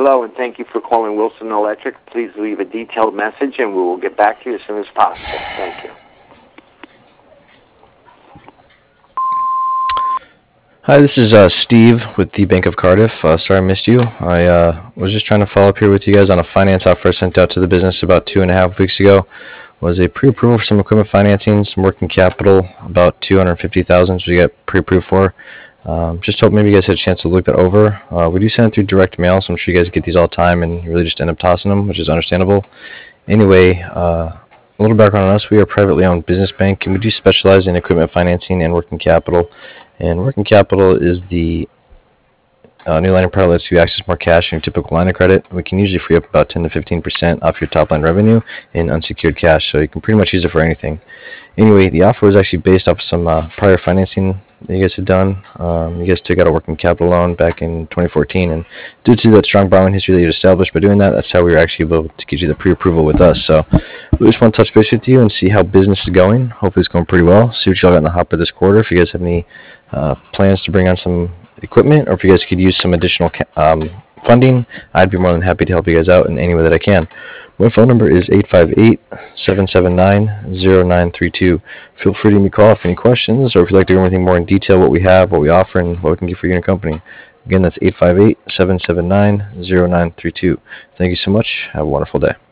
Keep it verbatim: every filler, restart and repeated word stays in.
Hello, and thank you for calling Wilson Electric. Please leave a detailed message, and we will get back to you as soon as possible. Thank you. Hi, this is uh, Steve with the Bank of Cardiff. Uh, sorry I missed you. I uh, was just trying to follow up here with you guys on a finance offer I sent out to the business about two and a half weeks ago. Was a pre-approval for some equipment financing, some working capital, about two hundred fifty thousand dollars, so we got pre-approved for. Um, just hope maybe you guys had a chance to look that over. Uh, we do send it through direct mail, so I'm sure you guys get these all the time and you really just end up tossing them, which is understandable. Anyway, uh, a little background on us. We are a privately owned business bank, and we do specialize in equipment financing and working capital. And working capital is the uh, new line of credit lets you access more cash than your typical line of credit. We can usually free up about ten to fifteen percent off your top line revenue in unsecured cash, so you can pretty much use it for anything. Anyway, the offer was actually based off some uh, prior financing that you guys had done. Um, you guys took out a working capital loan back in twenty fourteen, and due to that strong borrowing history that you established by doing that, that's how we were actually able to get you the pre-approval with us. So we just want to touch base with you and see how business is going. Hopefully it's going pretty well. See what y'all got in the hopper this quarter. If you guys have any uh, plans to bring on some equipment, or if you guys could use some additional um, funding, I'd be more than happy to help you guys out in any way that I can. My phone number is eight five eight, seven seven nine, zero nine three two. Feel free to give me a call if any questions, or if you'd like to go over anything more in detail, what we have, what we offer, and what we can do for you and your company. Again, that's eight five eight, seven seven nine, zero nine three two. Thank you so much. Have a wonderful day.